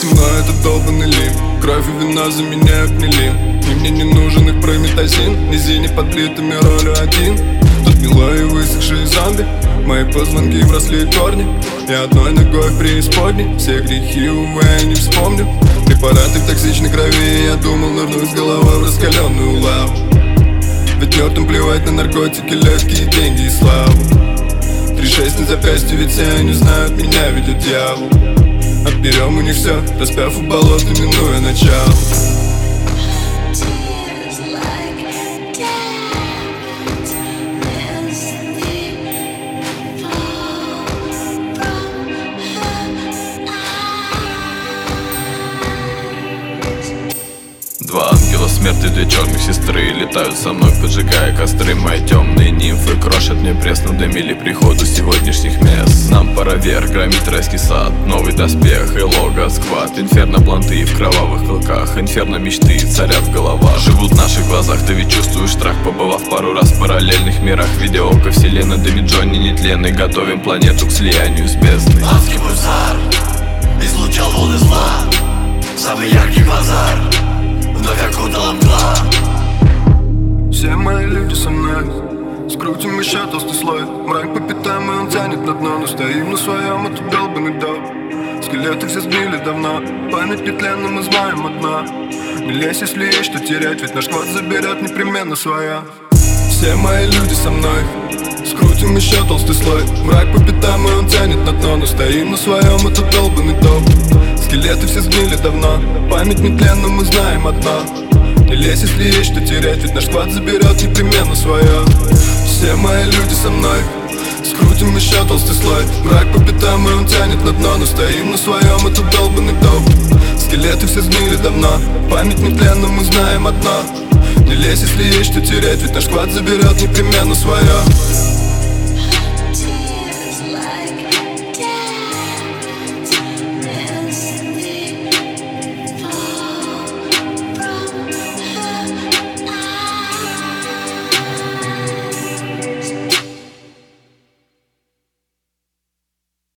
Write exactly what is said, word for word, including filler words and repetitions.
мной этот долбанный лим. Кровь и вина заменяют милин. И мне не нужен их прометазин. Низине подбитыми ролью один. Тут милые высохшие зомби. Мои позвонки вросли корни. Я одной ногой в преисподней. Все грехи, увы, я не вспомню. Препараты в токсичной крови. Я думал, нырнуть головой в раскаленную лаву. Ведь мертвым плевать на наркотики, легкие деньги и славу. Три шесть на запястье, ведь все они знают, меня ведет дьявол. Отберем у них все, распяв в болото, минуя начало. Два ангела смерти, две черных сестры летают со мной, поджигая костры. Мои темные нимфы крошат мне пресс, надымили приходу сегодняшних мест. Нам пора вверх, громить райский сад, новый доспех и лого сквад. Инферно планты в кровавых клыках, инферно мечты царят в головах. Живут в наших глазах, ты ведь чувствуешь страх, побывав пару раз в параллельных мирах. Видеока вселенной, да ведь Джонни нетленный. Готовим планету к слиянию с бездной. Адский пульсар излучал волны зла, самый яркий квазар вновь окутала мгла. Все мои люди со мной, скрутим еще толстый слой. Мрак по пятам, и он тянет на дно. Но стоим на своем, это долбанный доп. Скелеты все сбили давно, память нетленна, мы знаем одно. Не лезь, если есть что терять, ведь наш квад заберет непременно свое. Все мои люди со мной, скрутим еще толстый слой. Мрак по пятам, и он тянет на дно. Но стоим на своем, это долбанный доп. Скелеты все сгнили давно, память нетленна, мы знаем одно. Не лезь, если есть что терять, ведь наш квад заберет непременно свое. Все мои люди со мной, скрутим еще толстый слой. Мрак по пятам, и он тянет на дно. Но стоим на своем, это долбанный доп. Скелеты все сгнили давно, память нетленна, мы знаем одно. Не лезь, если есть что терять, ведь наш квад заберет непременно свое.